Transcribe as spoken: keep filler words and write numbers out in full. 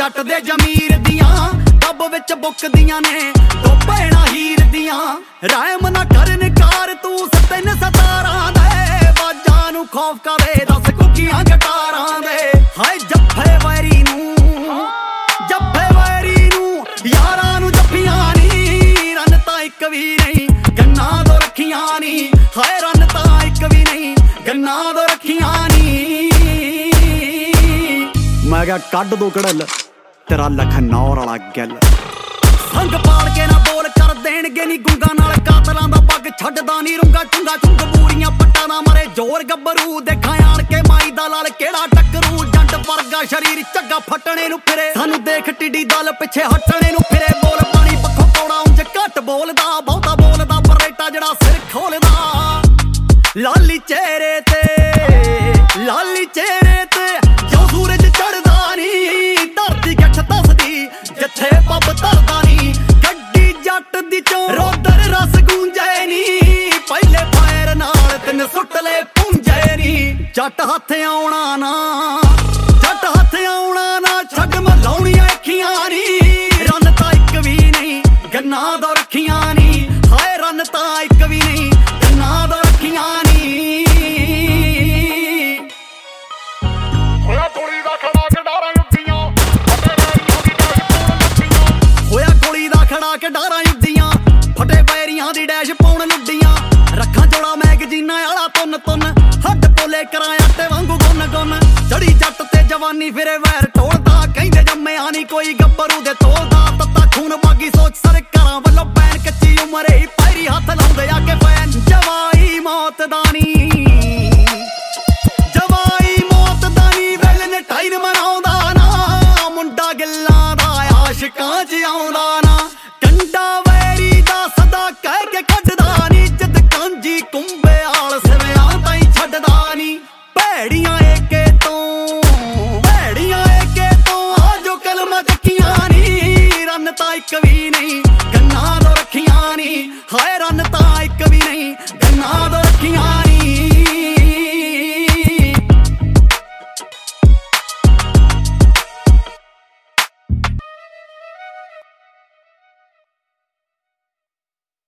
जट दे जमीर दियां डब विच बुकदियां ने दो भैणां हीर दियां रैम ना कर निकार तू सतिन सतारां दे बाजां नू खौफ करे दस कुकियां गटारां दे हाय जफ्फे वैरी नू जफ्फे वैरी नू यारां नू जफ्फियां नी रन तां इक भी नहीं गन्ना दो रखियां नी हाय रन तां इक भी नहीं गन्ना दो रखियां नी मैं क्या कड दो कड़ल तेरा लखनौर वाला गल संग पाल के ना बोल कर देणगे नी गुंगा नाल कातलां दा पग छड्डदा नी रुंगा चुंगा चुंग बूरियां पट्टां ना मरे जोर गब्बरू देखां आण के माई दा लाल केड़ा टकरू जंड वर्गा शरीर झग्गा फटणे नू फिरे सानू देख टिड्डी दल पिछे हटणे नू फिरे बोल पानी पक्खों कौड़ा ਉਂਝ घट बोलदा बहुता बोलदा परेटा जड़ा सिर खोलदा लाली चेहरे ते लाली चेहरे ते जो सूरज चढ़दा नी धरती गठ दसदी जिथे पब धरदा नी गड्डी जट दी चों रोदर रस गूंजे नी पहले फायर नाल तिन सुट ले पुंजे नी जट हथ आउणा ना जट हथ आउणा ना छड्ड मैं लाउणियां अखियां नी रन तां इक भी नहीं गन्ना दो रखियां नी हाय रन तां इक भी नहीं गन्ना दो रखियां नी होया गोली दा खड़ा के डारां युद्धियां फटे वैरियां दी डैश पाउण लुੱਡੀਆਂ होया गोली दा खड़ा के डारां युद्धियां फटे वैरियां दी डैश पाउण लुੱਡੀਆਂ रखा जोड़ा मैगजीना आला तुन तुन हट पोले करां आटे वांगू गुन गुन चढ़ी जट ते जवानी फिरे वैर ढोलदा कहंदे जम्मिया नी कोई गब्बरू दे तोलदा तत्ता खून बागी सोच सरकारां वल्लों पैन कच्ची उमरे ही पैरी हथ लाउंदे आके फैन जवाई मौत दा नी जवाई मौत दा नी वेल ने टाइन मनाउंदा ना मुंडा गिल्लां दा आशिकां च आउंदा